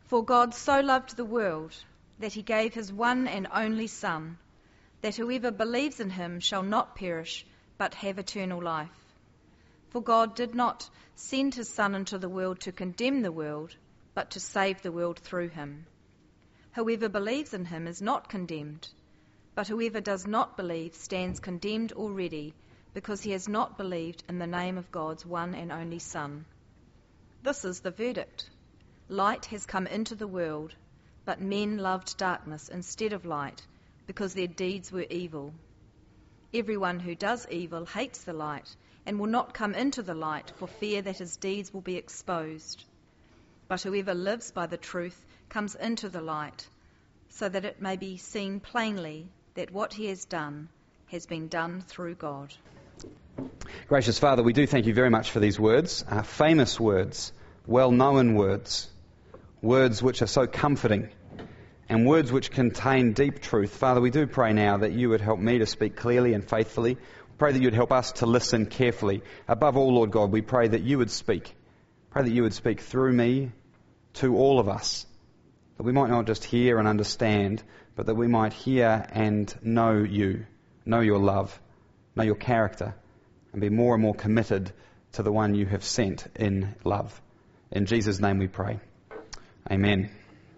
For God so loved the world that he gave his one and only Son, that whoever believes in him shall not perish, but have eternal life. For God did not send his Son into the world to condemn the world, but to save the world through him. Whoever believes in him is not condemned, but whoever does not believe stands condemned already, because he has not believed in the name of God's one and only Son. This is the verdict. Light has come into the world, but men loved darkness instead of light, because their deeds were evil. Everyone who does evil hates the light, and will not come into the light for fear that his deeds will be exposed. But whoever lives by the truth comes into the light, so that it may be seen plainly that what he has done has been done through God. Gracious Father, we do thank you very much for these words, famous words, well-known words, words which are so comforting, and words which contain deep truth. Father, we do pray now that you would help me to speak clearly and faithfully. We pray that you would help us to listen carefully. Above all, Lord God, we pray that you would speak. Pray that you would speak through me to all of us, that we might not just hear and understand, but that we might hear and know you, know your love, know your character, and be more and more committed to the one you have sent in love. In Jesus' name we pray. Amen.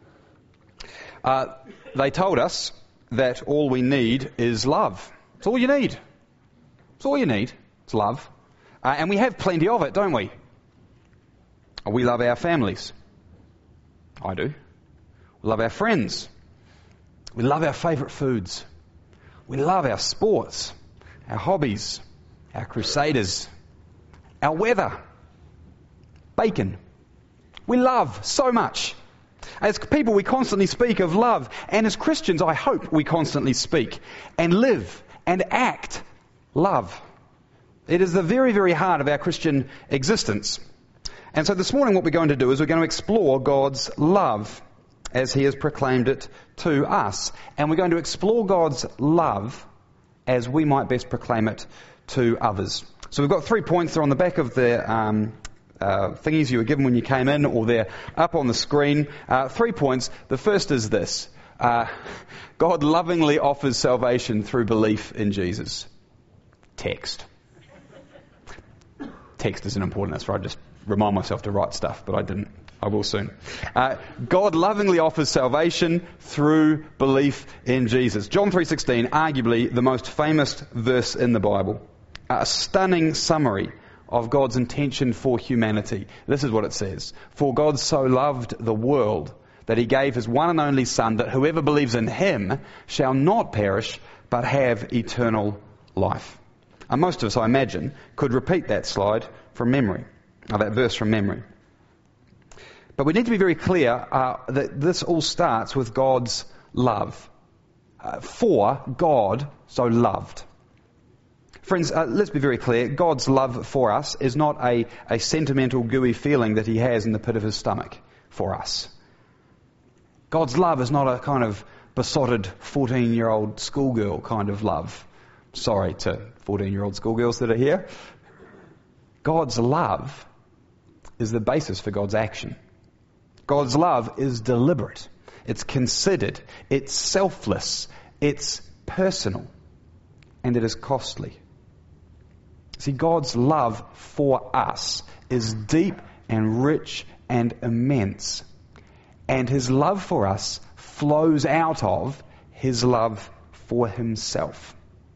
They told us that all we need is love. It's all you need. It's all you need. It's love. And we have plenty of it, don't we? We love our families. I do. We love our friends. We love our favourite foods. We love our sports, our hobbies, our crusaders, our weather, bacon. We love so much. As people, we constantly speak of love, and as Christians, I hope we constantly speak and live and act love. It is the very, very heart of our Christian existence. And so this morning what we're going to do is we're going to explore God's love as he has proclaimed it to us. And we're going to explore God's love as we might best proclaim it to others. So we've got 3 points. They're on the back of the thingies you were given when you came in, or they're up on the screen. 3 points. The first is this. God lovingly offers salvation through belief in Jesus. Text. Text isn't important. That's right. I just remind myself to write stuff, but I didn't. I will soon. God lovingly offers salvation through belief in Jesus. John 3:16, arguably the most famous verse in the Bible. A stunning summary of God's intention for humanity. This is what it says. For God so loved the world that he gave his one and only Son, that whoever believes in him shall not perish, but have eternal life. And most of us, I imagine, could repeat that slide from memory, or that verse from memory. But we need to be very clear that this all starts with God's love. For God so loved. Friends, let's be very clear. God's love for us is not a sentimental, gooey feeling that he has in the pit of his stomach for us. God's love is not a kind of besotted 14-year-old schoolgirl kind of love. Sorry to 14-year-old schoolgirls that are here. God's love is the basis for God's action. God's love is deliberate. It's considered. It's selfless. It's personal. And it is costly. See, God's love for us is deep and rich and immense. And his love for us flows out of his love for himself.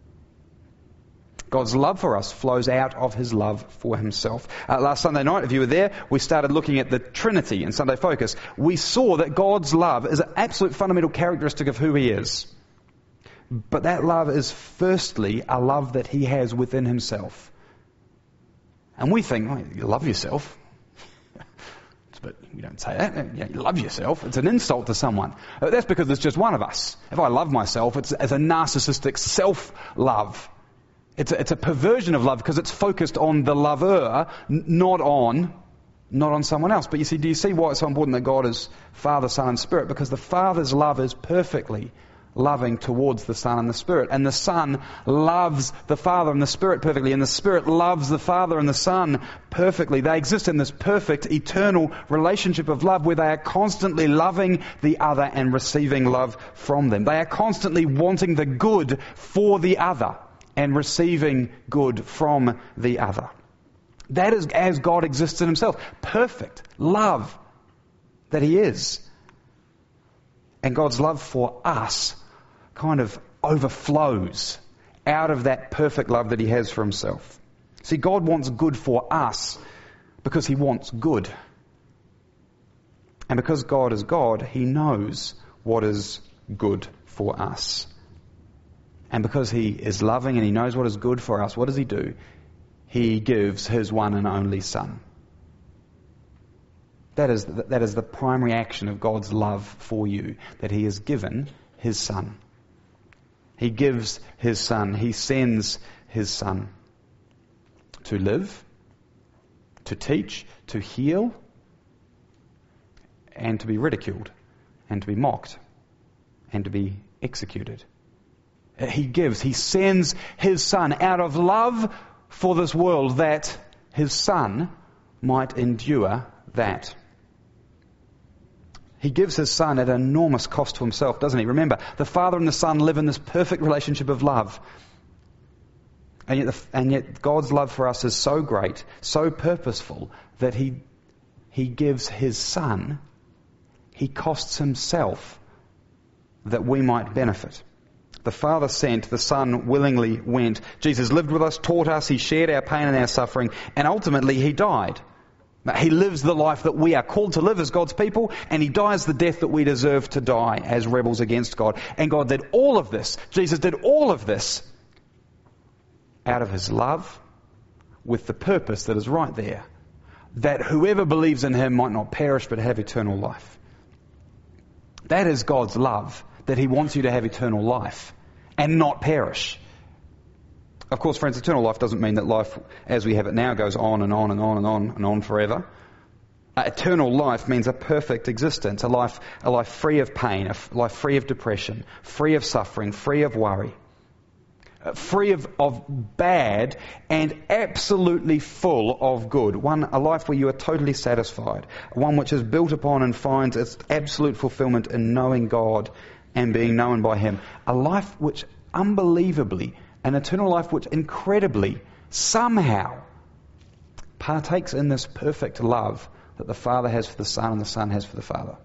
God's love for us flows out of his love for himself. Last Sunday night, if you were there, we started looking at the Trinity in Sunday Focus. We saw that God's love is an absolute fundamental characteristic of who he is. But that love is firstly a love that he has within himself. And we think, oh, you love yourself. But you don't say that. You love yourself. It's an insult to someone. That's because it's just one of us. If I love myself, it's as a narcissistic self-love. It's a perversion of love because it's focused on the lover, not on someone else. But do you see why it's so important that God is Father, Son and Spirit? Because the Father's love is perfectly loving towards the Son and the Spirit. And the Son loves the Father and the Spirit perfectly, and the Spirit loves the Father and the Son perfectly. They exist in this perfect, eternal relationship of love where they are constantly loving the other and receiving love from them. They are constantly wanting the good for the other and receiving good from the other. That is as God exists in himself. Perfect love that he is. And God's love for us kind of overflows out of that perfect love that he has for himself. See, God wants good for us because he wants good. And because God is God, he knows what is good for us. And because he is loving and he knows what is good for us, what does he do? He gives his one and only Son. That is the primary action of God's love for you, that he has given his Son. He gives his Son. He sends his Son to live, to teach, to heal, and to be ridiculed, and to be mocked, and to be executed. He sends his Son out of love for this world, that his Son might endure that. He gives his Son at enormous cost to himself, doesn't he? Remember, the Father and the Son live in this perfect relationship of love. And yet God's love for us is so great, so purposeful, that he gives his Son, he costs himself that we might benefit. The Father sent, the Son willingly went. Jesus lived with us, taught us, he shared our pain and our suffering, and ultimately he died. He lives the life that we are called to live as God's people, and he dies the death that we deserve to die as rebels against God. And God did all of this, Jesus did all of this out of his love, with the purpose that is right there, that whoever believes in him might not perish but have eternal life. That is God's love, that he wants you to have eternal life and not perish. Of course, friends, eternal life doesn't mean that life as we have it now goes on and on and on and on and on forever. Eternal life means a perfect existence, a life free of pain, a life free of depression, free of suffering, free of worry, free of bad, and absolutely full of good. A life where you are totally satisfied, one which is built upon and finds its absolute fulfillment in knowing God and being known by him. A life which unbelievably, an eternal life which incredibly, somehow, partakes in this perfect love that the Father has for the Son and the Son has for the Father.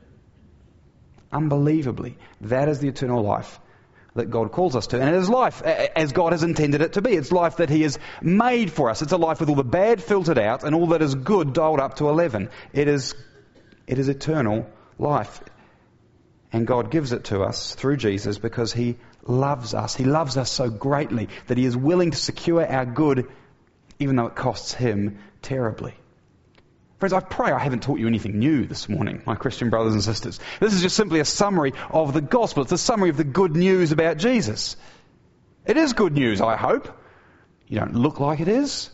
Unbelievably, that is the eternal life that God calls us to. And it is life as God has intended it to be. It's life that he has made for us. It's a life with all the bad filtered out and all that is good dialed up to 11. It is eternal life. And God gives it to us through Jesus because he loves us. He loves us so greatly that he is willing to secure our good even though it costs him terribly. Friends, I pray I haven't taught you anything new this morning, my Christian brothers and sisters. This is just simply a summary of the gospel. It's a summary of the good news about Jesus. It is good news, I hope. You don't look like it is.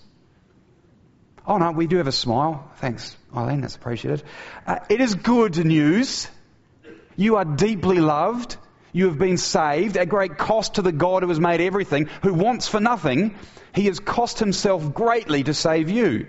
Oh no, we do have a smile. Thanks, Eileen, that's appreciated. It is good news. You are deeply loved. You have been saved at great cost to the God who has made everything, who wants for nothing. He has cost himself greatly to save you.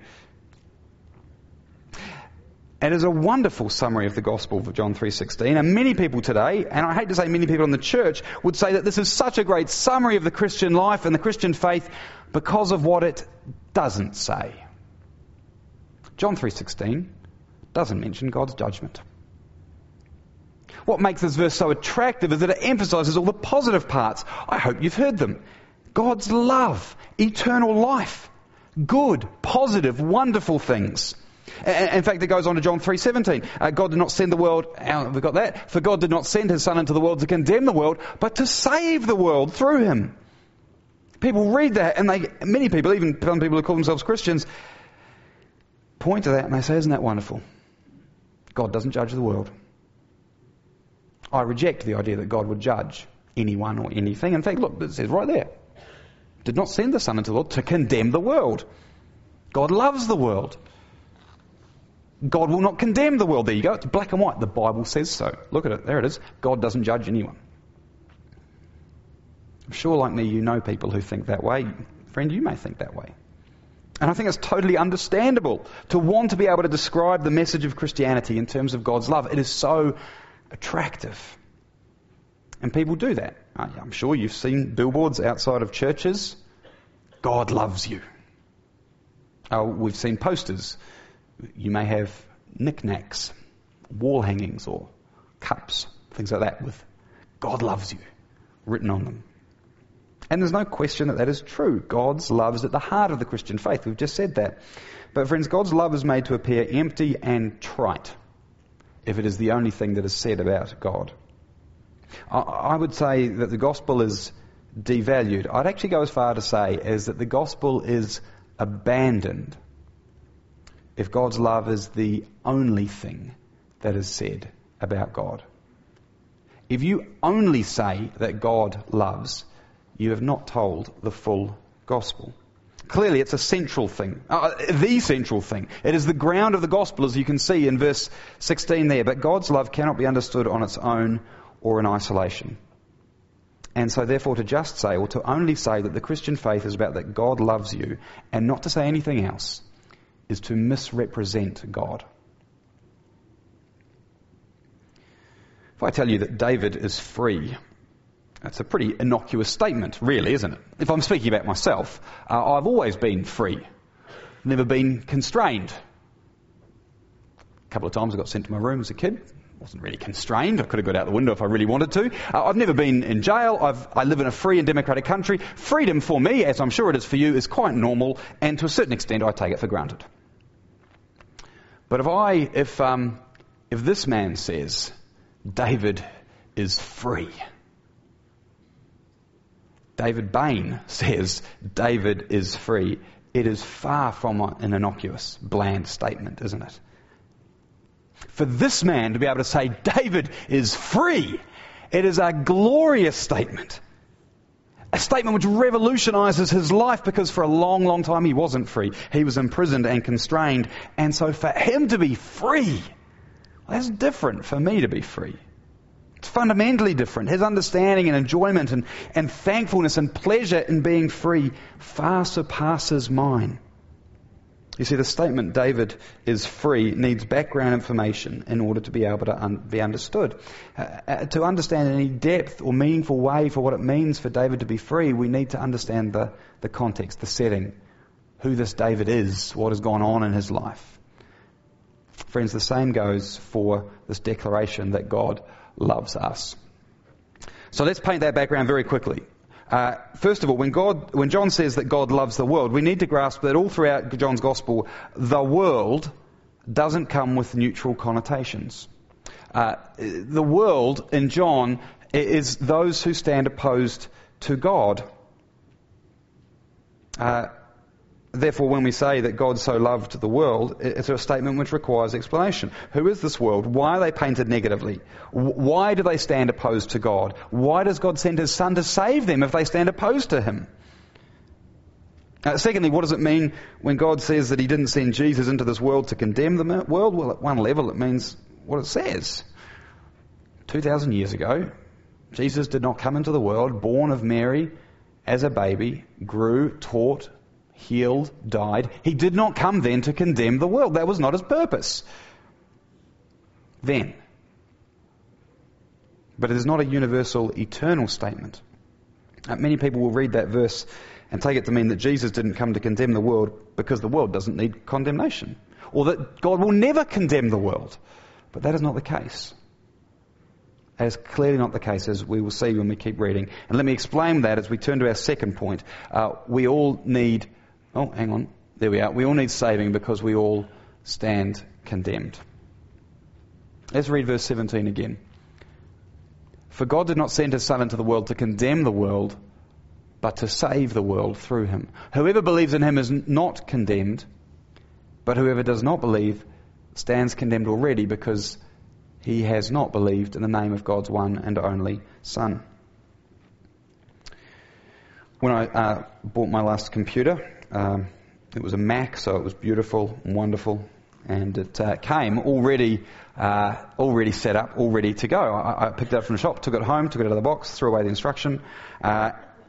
It is a wonderful summary of the gospel of John 3:16. And many people today, and I hate to say many people in the church, would say that this is such a great summary of the Christian life and the Christian faith because of what it doesn't say. John 3:16 doesn't mention God's judgment. What makes this verse so attractive is that it emphasizes all the positive parts. I hope you've heard them. God's love, eternal life, good, positive, wonderful things. In fact, it goes on to John 3:17. God did not send the world, we've got that, for God did not send his Son into the world to condemn the world, but to save the world through him. People read that, and many people, even some people who call themselves Christians, point to that and they say, isn't that wonderful? God doesn't judge the world. I reject the idea that God would judge anyone or anything. In fact, look, it says right there, did not send the Son into the world to condemn the world. God loves the world. God will not condemn the world. There you go. It's black and white. The Bible says so. Look at it. There it is. God doesn't judge anyone. I'm sure, like me, you know people who think that way. Friend, you may think that way. And I think it's totally understandable to want to be able to describe the message of Christianity in terms of God's love. It is so attractive. And people do that. I'm sure you've seen billboards outside of churches. God loves you. We've seen posters. You may have knickknacks, wall hangings or cups, things like that with God loves you written on them. And there's no question that that is true. God's love is at the heart of the Christian faith. We've just said that. But friends, God's love is made to appear empty and trite if it is the only thing that is said about God. I would say that the gospel is devalued. I'd actually go as far to say as that the gospel is abandoned if God's love is the only thing that is said about God. If you only say that God loves, you have not told the full gospel. Clearly, it's a central thing, the central thing. It is the ground of the gospel, as you can see in verse 16 there. But God's love cannot be understood on its own or in isolation. And so therefore to just say, or to only say that the Christian faith is about that God loves you, and not to say anything else, is to misrepresent God. If I tell you that David is free, that's a pretty innocuous statement, really, isn't it? If I'm speaking about myself, I've always been free, never been constrained. A couple of times I got sent to my room as a kid. Wasn't really constrained. I could have got out the window if I really wanted to. I've never been in jail. I live in a free and democratic country. Freedom for me, as I'm sure it is for you, is quite normal, and to a certain extent I take it for granted. But if this man says David is free, David Bain says David is free, it is far from an innocuous, bland statement, isn't it? For this man to be able to say David is free, it is a glorious statement. A statement which revolutionises his life, because for a long, long time he wasn't free. He was imprisoned and constrained. And so for him to be free, well, that's different for me to be free. It's fundamentally different. His understanding and enjoyment and thankfulness and pleasure in being free far surpasses mine. You see, the statement David is free needs background information in order to be able to be understood. To understand any depth or meaningful way for what it means for David to be free, we need to understand the context, the setting, who this David is, what has gone on in his life. Friends, the same goes for this declaration that God loves us. So let's paint that background very quickly. First of all, when John says that God loves the world, we need to grasp that all throughout John's Gospel, the world doesn't come with neutral connotations. The world in John is those who stand opposed to God. Therefore, when we say that God so loved the world, it's a statement which requires explanation. Who is this world? Why are they painted negatively? Why do they stand opposed to God? Why does God send His Son to save them if they stand opposed to Him? Secondly, what does it mean when God says that He didn't send Jesus into this world to condemn the world? Well, at one level, it means what it says. 2,000 years ago, Jesus did not come into the world, born of Mary as a baby, grew, taught, healed, died. He did not come then to condemn the world. That was not His purpose then. But it is not a universal, eternal statement. Many people will read that verse and take it to mean that Jesus didn't come to condemn the world because the world doesn't need condemnation, or that God will never condemn the world. But that is not the case. That is clearly not the case, as we will see when we keep reading. And let me explain that as we turn to our second point. We all need... Oh, hang on. There we are. We all need saving because we all stand condemned. Let's read verse 17 again. For God did not send His Son into the world to condemn the world, but to save the world through Him. Whoever believes in Him is not condemned, but whoever does not believe stands condemned already because he has not believed in the name of God's one and only Son. When I bought my last computer, it was a Mac, so it was beautiful and wonderful, and it came already set up, all ready to go. I picked it up from the shop, took it home, took it out of the box, threw away the instruction,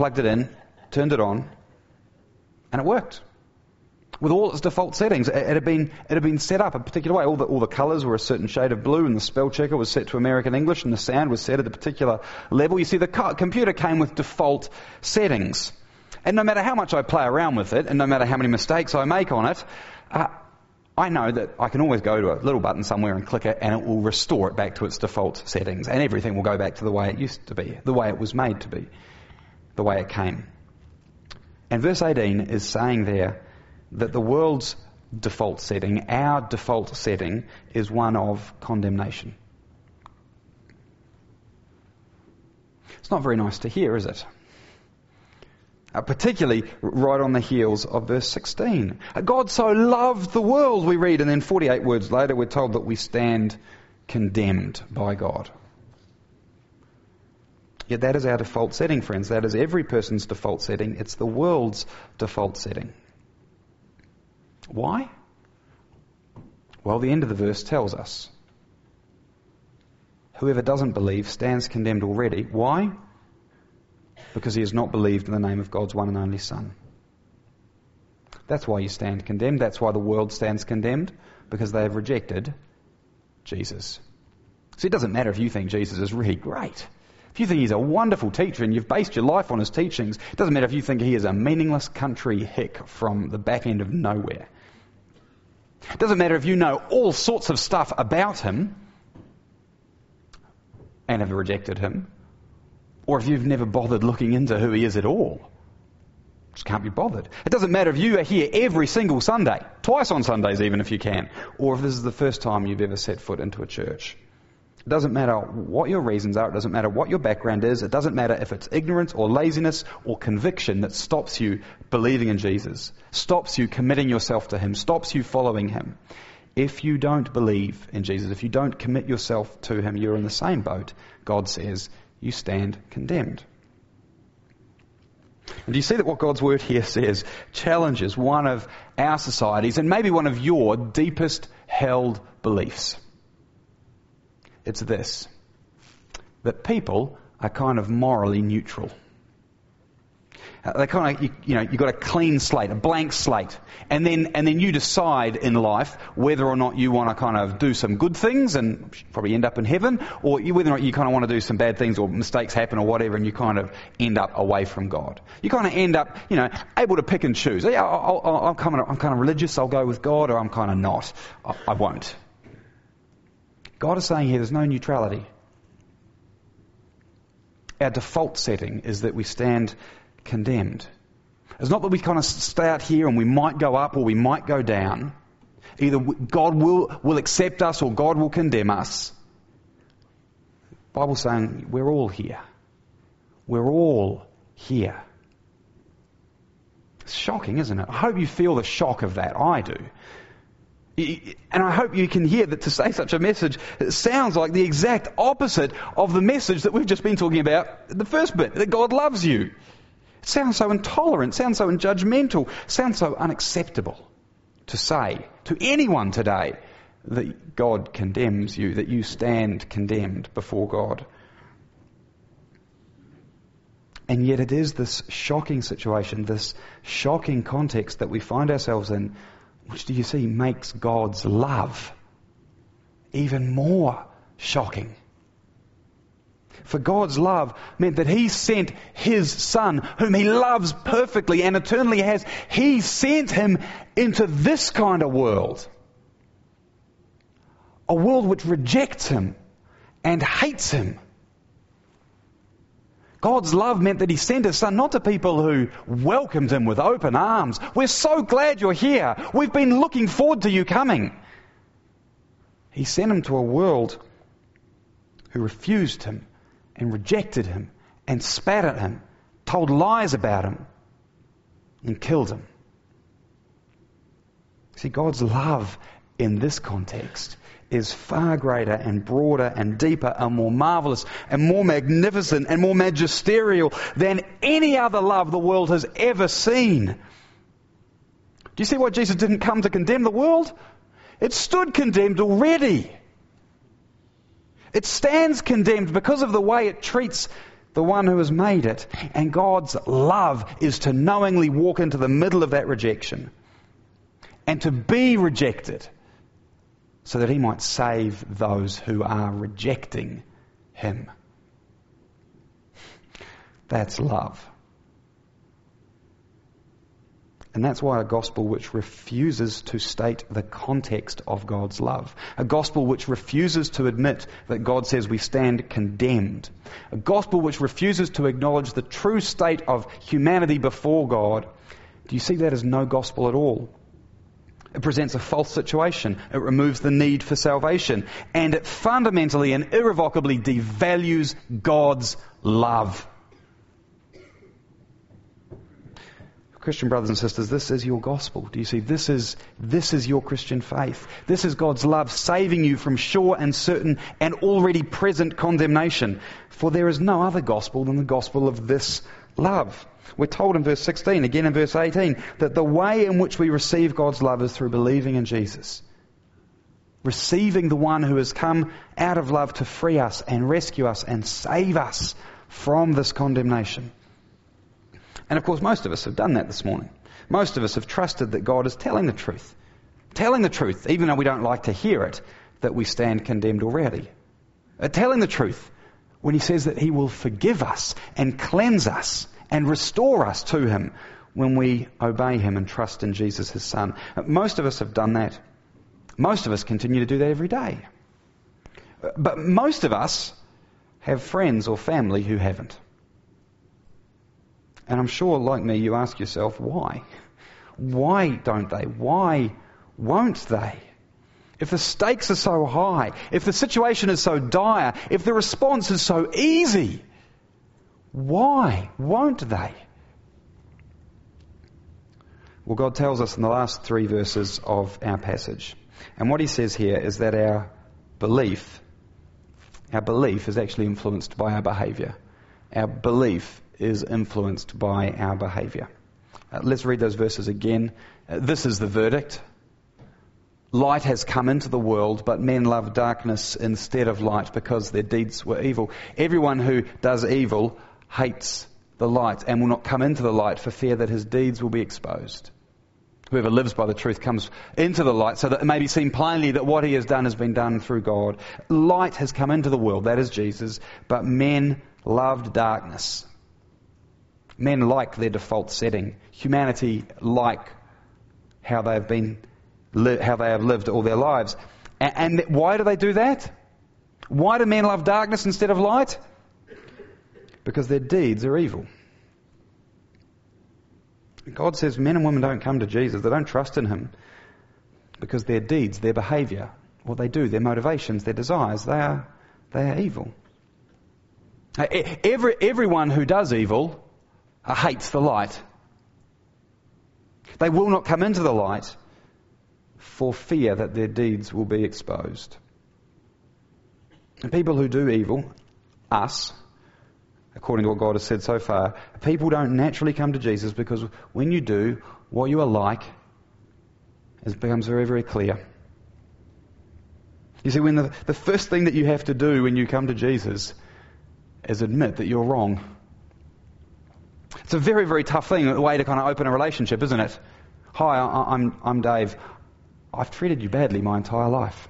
plugged it in, turned it on, and it worked. With all its default settings, it had been set up a particular way. All the colours were a certain shade of blue, and the spell checker was set to American English, and the sound was set at a particular level. You see, the computer came with default settings. And no matter how much I play around with it, and no matter how many mistakes I make on it, I know that I can always go to a little button somewhere and click it, and it will restore it back to its default settings, and everything will go back to the way it used to be, the way it was made to be, the way it came. And verse 18 is saying there that the world's default setting, our default setting, is one of condemnation. It's not very nice to hear, is it? Particularly right on the heels of verse 16. God so loved the world, we read, and then 48 words later we're told that we stand condemned by God. Yet that is our default setting, friends. That is every person's default setting. It's the world's default setting. Why? Well, the end of the verse tells us. Whoever doesn't believe stands condemned already. Why? Because he has not believed in the name of God's one and only Son. That's why you stand condemned. That's why the world stands condemned, because they have rejected Jesus. So it doesn't matter if you think Jesus is really great. If you think he's a wonderful teacher and you've based your life on his teachings, it doesn't matter if you think he is a meaningless country hick from the back end of nowhere. It doesn't matter if you know all sorts of stuff about him and have rejected him, or if you've never bothered looking into who he is at all. Just can't be bothered. It doesn't matter if you are here every single Sunday, twice on Sundays even if you can, or if this is the first time you've ever set foot into a church. It doesn't matter what your reasons are. It doesn't matter what your background is. It doesn't matter if it's ignorance or laziness or conviction that stops you believing in Jesus, stops you committing yourself to him, stops you following him. If you don't believe in Jesus, if you don't commit yourself to him, you're in the same boat. God says you stand condemned. And do you see that what God's word here says challenges one of our societies and maybe one of your deepest held beliefs? It's this, that people are kind of morally neutral. They kind of, you've got a clean slate, a blank slate, and then you decide in life whether or not you want to kind of do some good things and probably end up in heaven, or whether or not you kind of want to do some bad things or mistakes happen or whatever, and you kind of end up away from God. You kind of end up, able to pick and choose. Yeah, I'm kind of religious, I'll go with God, or I'm kind of not. I won't. God is saying here there's no neutrality. Our default setting is that we stand condemned. It's not that we kind of stay out here and we might go up or we might go down. Either God will accept us or God will condemn us. The Bible's saying we're all here. We're all here. It's shocking, isn't it? I hope you feel the shock of that. I do. And I hope you can hear that to say such a message, it sounds like the exact opposite of the message that we've just been talking about, the first bit, that God loves you. It sounds so intolerant, sounds so judgmental, sounds so unacceptable to say to anyone today that God condemns you, that you stand condemned before God. And yet it is this shocking situation, this shocking context that we find ourselves in, which, do you see, makes God's love even more shocking. For God's love meant that he sent his Son, whom he loves perfectly and eternally has. He sent him into this kind of world. A world which rejects him and hates him. God's love meant that he sent his Son not to people who welcomed him with open arms. We're so glad you're here. We've been looking forward to you coming. He sent him to a world who refused him and rejected him and spat at him, told lies about him, and killed him. See, God's love in this context is far greater and broader and deeper and more marvelous and more magnificent and more magisterial than any other love the world has ever seen. Do you see why Jesus didn't come to condemn the world? It stood condemned already. It stands condemned because of the way it treats the one who has made it. And God's love is to knowingly walk into the middle of that rejection and to be rejected so that he might save those who are rejecting him. That's love. And that's why a gospel which refuses to state the context of God's love, a gospel which refuses to admit that God says we stand condemned, a gospel which refuses to acknowledge the true state of humanity before God, do you see that as no gospel at all? It presents a false situation. It removes the need for salvation. And it fundamentally and irrevocably devalues God's love. Christian brothers and sisters, this is your gospel. Do you see? This is your Christian faith. This is God's love saving you from sure and certain and already present condemnation. For there is no other gospel than the gospel of this love. We're told in verse 16, again in verse 18, that the way in which we receive God's love is through believing in Jesus. Receiving the one who has come out of love to free us and rescue us and save us from this condemnation. And of course, most of us have done that this morning. Most of us have trusted that God is telling the truth. Telling the truth, even though we don't like to hear it, that we stand condemned already. Telling the truth when he says that he will forgive us and cleanse us and restore us to him when we obey him and trust in Jesus, his Son. Most of us have done that. Most of us continue to do that every day. But most of us have friends or family who haven't. And I'm sure, like me, you ask yourself, why? Why don't they? Why won't they? If the stakes are so high, if the situation is so dire, if the response is so easy, why won't they? Well, God tells us in the last 3 verses of our passage. And what he says here is that our belief is actually influenced by our behaviour. Our belief is influenced by our behaviour. Let's read those verses again. This is the verdict. Light has come into the world, but men love darkness instead of light because their deeds were evil. Everyone who does evil hates the light and will not come into the light for fear that his deeds will be exposed. Whoever lives by the truth comes into the light so that it may be seen plainly that what he has done has been done through God. Light has come into the world, that is Jesus, but men loved darkness. Men like their default setting. Humanity like how they have lived all their lives. And why do they do that? Why do men love darkness instead of light? Because their deeds are evil. God says men and women don't come to Jesus, they don't trust in him, because their deeds, their behaviour, what they do, their motivations, their desires, they are evil. Everyone who does evil hates the light. They will not come into the light for fear that their deeds will be exposed. And people who do evil, us, according to what God has said so far, people don't naturally come to Jesus because when you do, what you are like becomes very, very clear. You see, when the first thing that you have to do when you come to Jesus is admit that you're wrong. It's a very, very tough thing, a way to kind of open a relationship, isn't it? Hi, I'm Dave. I've treated you badly my entire life.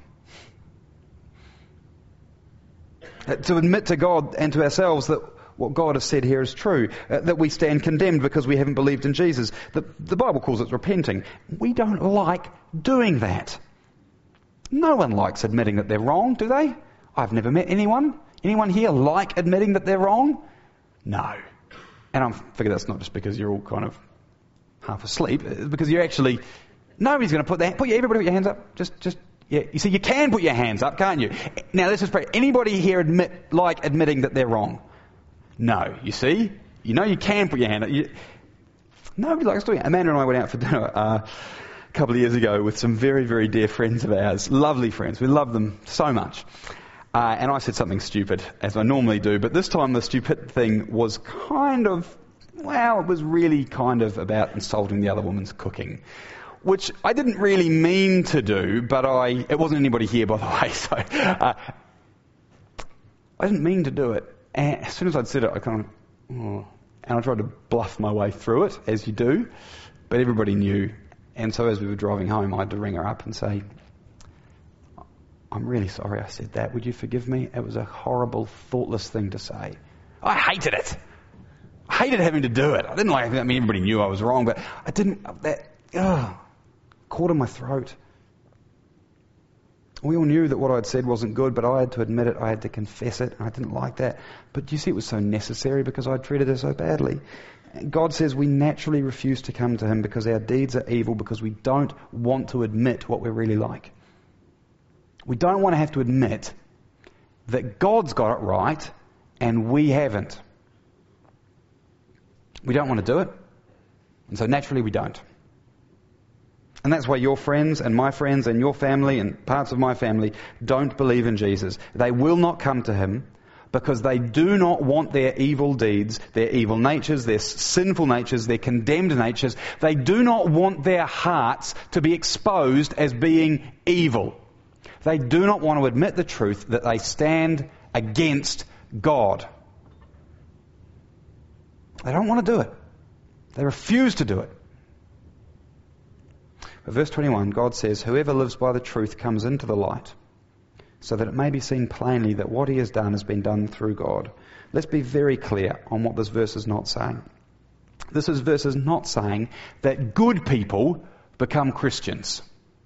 To admit to God and to ourselves that what God has said here is true, that we stand condemned because we haven't believed in Jesus. The Bible calls it repenting. We don't like doing that. No one likes admitting that they're wrong, do they? I've never met anyone here like admitting that they're wrong? No. And I figure that's not just because you're all kind of half asleep, because you're actually, nobody's going to everybody put your hands up. Yeah. You see, you can put your hands up, can't you? Now let's just pray. Anybody here admitting that they're wrong? No. You see? You know you can put your hand up. Nobody likes doing it. Amanda and I went out for dinner a couple of years ago with some very, very dear friends of ours. Lovely friends. We love them so much. And I said something stupid, as I normally do, but this time the stupid thing was it was really kind of about insulting the other woman's cooking, which I didn't really mean to do, but it wasn't anybody here, by the way, so I didn't mean to do it. And as soon as I'd said it, I kind of, and I tried to bluff my way through it, as you do, but everybody knew. And so as we were driving home, I had to ring her up and say, I'm really sorry I said that. Would you forgive me? It was a horrible, thoughtless thing to say. I hated it. I hated having to do it. I didn't like it. I mean, everybody knew I was wrong, but I didn't, caught in my throat. We all knew that what I'd said wasn't good, but I had to admit it. I had to confess it. I didn't like that. But do you see, it was so necessary because I'd treated her so badly. God says we naturally refuse to come to Him because our deeds are evil, because we don't want to admit what we're really like. We don't want to have to admit that God's got it right and we haven't. We don't want to do it. And so naturally we don't. And that's why your friends and my friends and your family and parts of my family don't believe in Jesus. They will not come to Him because they do not want their evil deeds, their evil natures, their sinful natures, their condemned natures. They do not want their hearts to be exposed as being evil. They do not want to admit the truth that they stand against God. They don't want to do it. They refuse to do it. But verse 21, God says, whoever lives by the truth comes into the light, so that it may be seen plainly that what he has done has been done through God. Let's be very clear on what this verse is not saying. This verse is not saying that good people become Christians.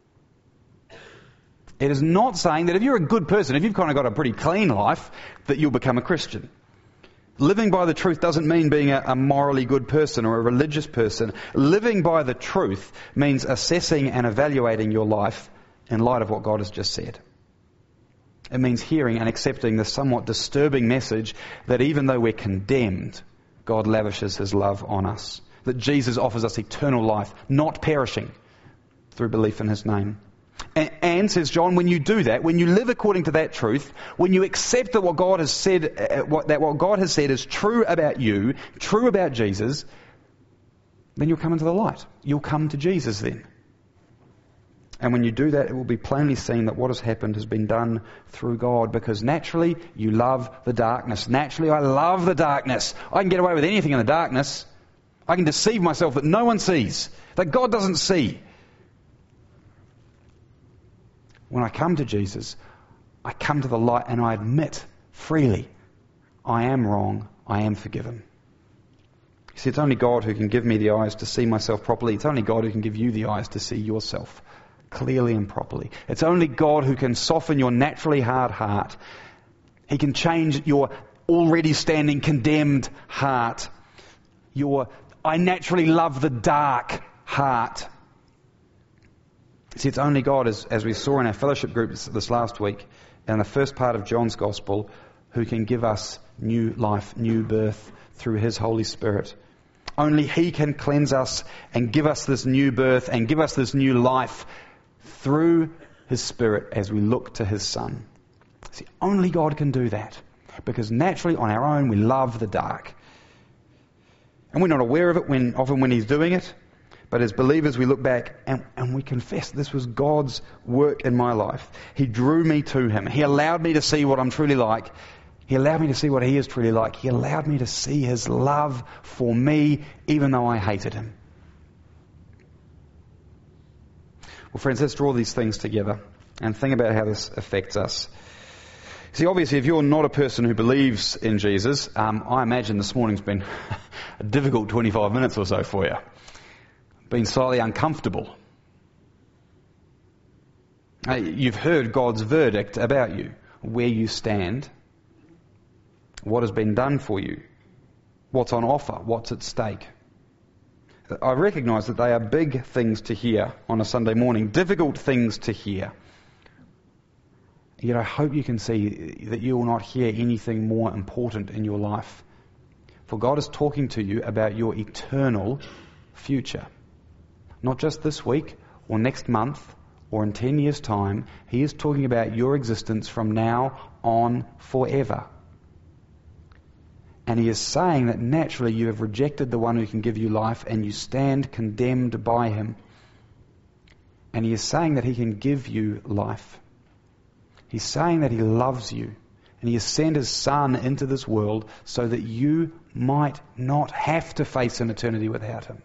It is not saying that if you're a good person, if you've kind of got a pretty clean life, that you'll become a Christian. Living by the truth doesn't mean being a morally good person or a religious person. Living by the truth means assessing and evaluating your life in light of what God has just said. It means hearing and accepting the somewhat disturbing message that even though we're condemned, God lavishes His love on us. That Jesus offers us eternal life, not perishing, through belief in His name. And, says John, when you do that, when you live according to that truth, when you accept that what God has said, what God has said is true about you, true about Jesus, then you'll come into the light. You'll come to Jesus then. And when you do that, it will be plainly seen that what has happened has been done through God, because naturally you love the darkness. Naturally, I love the darkness. I can get away with anything in the darkness. I can deceive myself that no one sees, that God doesn't see. When I come to Jesus, I come to the light and I admit freely, I am wrong, I am forgiven. You see, it's only God who can give me the eyes to see myself properly. It's only God who can give you the eyes to see yourself clearly and properly. It's only God who can soften your naturally hard heart. He can change your already standing condemned heart. Your I naturally love the dark heart. See, it's only God, as we saw in our fellowship group this last week, and the first part of John's Gospel, who can give us new life, new birth through His Holy Spirit. Only He can cleanse us and give us this new birth and give us this new life through His Spirit as we look to His Son. See, only God can do that, because naturally on our own we love the dark. And we're not aware of it often when He's doing it. But as believers, we look back and we confess this was God's work in my life. He drew me to Him. He allowed me to see what I'm truly like. He allowed me to see what He is truly like. He allowed me to see His love for me, even though I hated Him. Well, friends, let's draw these things together and think about how this affects us. See, obviously, if you're not a person who believes in Jesus, I imagine this morning's been a difficult 25 minutes or so for you. Been slightly uncomfortable. You've heard God's verdict about you, where you stand, what has been done for you, what's on offer, what's at stake. I recognise that they are big things to hear on a Sunday morning, difficult things to hear. Yet I hope you can see that you will not hear anything more important in your life. For God is talking to you about your eternal future. Not just this week or next month or in 10 years' time. He is talking about your existence from now on forever. And He is saying that naturally you have rejected the one who can give you life and you stand condemned by Him. And He is saying that He can give you life. He's saying that He loves you. And He has sent His Son into this world so that you might not have to face an eternity without Him.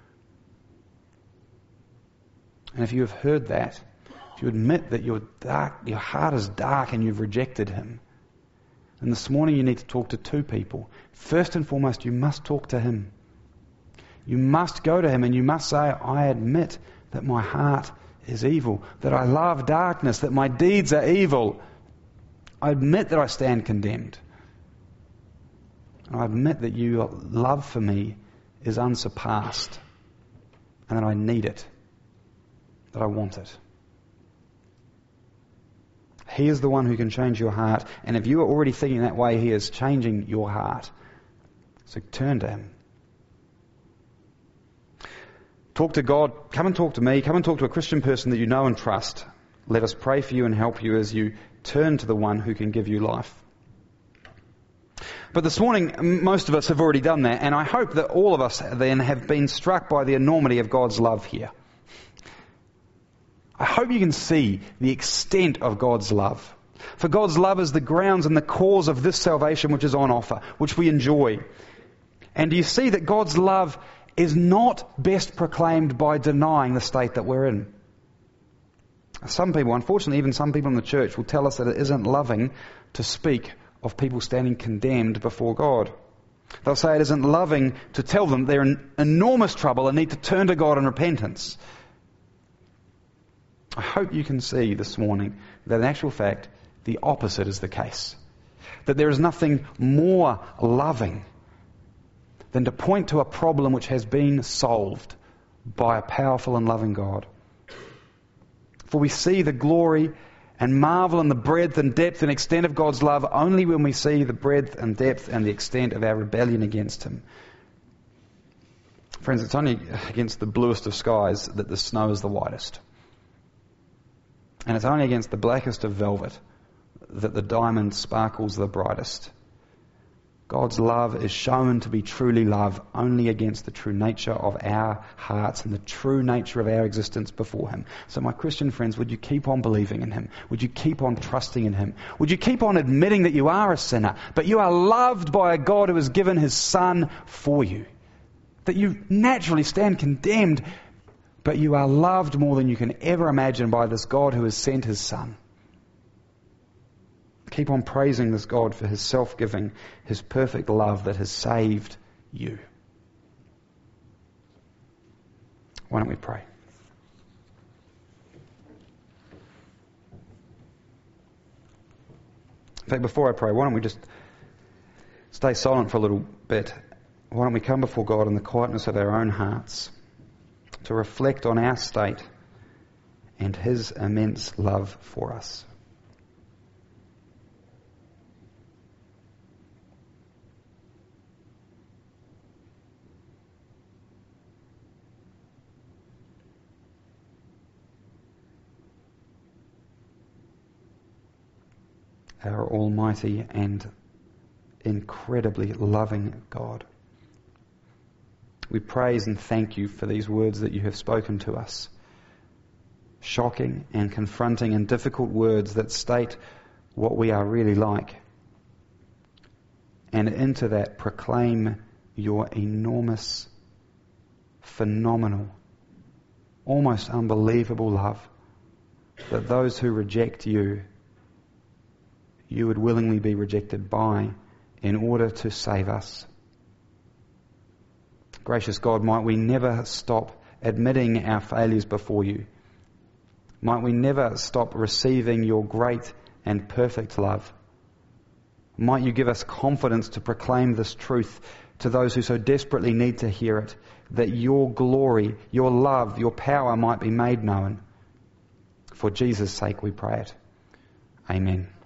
And if you have heard that, if you admit that your heart is dark and you've rejected Him, then this morning you need to talk to two people. First and foremost, you must talk to Him. You must go to Him and you must say, I admit that my heart is evil, that I love darkness, that my deeds are evil. I admit that I stand condemned. I admit that your love for me is unsurpassed and that I need it, that I want it. He is the one who can change your heart, and if you are already thinking that way, He is changing your heart. So turn to Him. Talk to God. Come and talk to me. Come and talk to a Christian person that you know and trust. Let us pray for you and help you as you turn to the one who can give you life. But this morning, most of us have already done that, and I hope that all of us then have been struck by the enormity of God's love here. I hope you can see the extent of God's love. For God's love is the grounds and the cause of this salvation which is on offer, which we enjoy. And do you see that God's love is not best proclaimed by denying the state that we're in? Some people, unfortunately even some people in the church, will tell us that it isn't loving to speak of people standing condemned before God. They'll say it isn't loving to tell them they're in enormous trouble and need to turn to God in repentance. I hope you can see this morning that in actual fact the opposite is the case. That there is nothing more loving than to point to a problem which has been solved by a powerful and loving God. For we see the glory and marvel in the breadth and depth and extent of God's love only when we see the breadth and depth and the extent of our rebellion against Him. Friends, it's only against the bluest of skies that the snow is the whitest. And it's only against the blackest of velvet that the diamond sparkles the brightest. God's love is shown to be truly love only against the true nature of our hearts and the true nature of our existence before Him. So my Christian friends, would you keep on believing in Him? Would you keep on trusting in Him? Would you keep on admitting that you are a sinner, but you are loved by a God who has given His Son for you? That you naturally stand condemned, but you are loved more than you can ever imagine by this God who has sent His Son. Keep on praising this God for His self-giving, His perfect love that has saved you. Why don't we pray? In fact, before I pray, why don't we just stay silent for a little bit? Why don't we come before God in the quietness of our own hearts to reflect on our state and His immense love for us. Our almighty and incredibly loving God, we praise and thank You for these words that You have spoken to us. Shocking and confronting and difficult words that state what we are really like. And into that proclaim Your enormous, phenomenal, almost unbelievable love. That those who reject You, You would willingly be rejected by in order to save us. Gracious God, might we never stop admitting our failures before You. Might we never stop receiving Your great and perfect love. Might You give us confidence to proclaim this truth to those who so desperately need to hear it, that Your glory, Your love, Your power might be made known. For Jesus' sake we pray it. Amen.